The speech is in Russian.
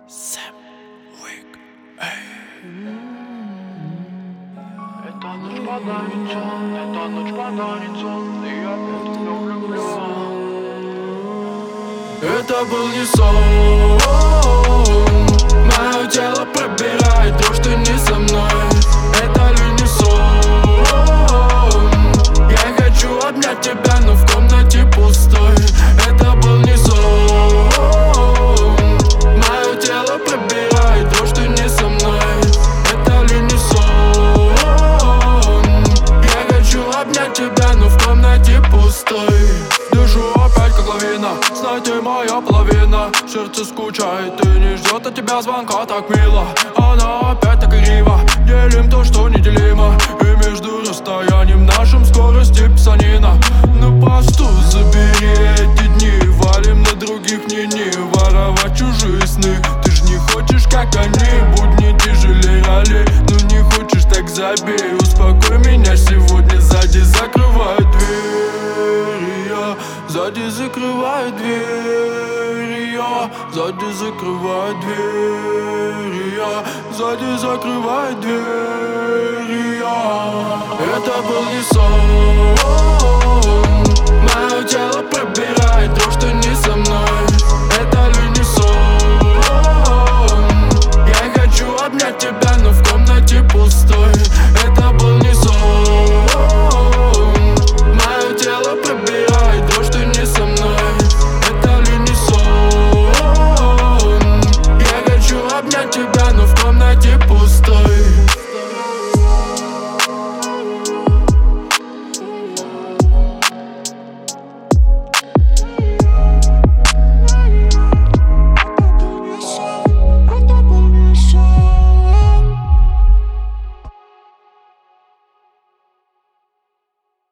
Сэм Уик. Эта ночь подарит сон, эта ночь подарит сон, и я опять в тебя влюблен. Это был не сон. Мое тело пробирает то, что не со мной. Это ли не сон? Я хочу обнять тебя, но в комнате пустой. Это был не сон. Мое тело пробирает то, что не со мной. Это ли не сон? Я хочу обнять тебя, но в комнате пустой. Дышу опять как лавина, знай, ты моя половина. Сердце скучает и не ждет от тебя звонка так мило. Она опять так игриво, делим то, что неделимо. И между расстоянием нашим скорости писанина. На посту забери эти дни, валим на других не воровать чужие сны. Ты ж не хочешь, как они, будни тяжелее роли. Ну не хочешь, так забей, успокой меня сегодня. Сзади закрывает дверь, я сзади закрывает дверь, я сзади закрывает дверь, я сзади закрывает дверь, я. Это был не сон. Мое тело пробирает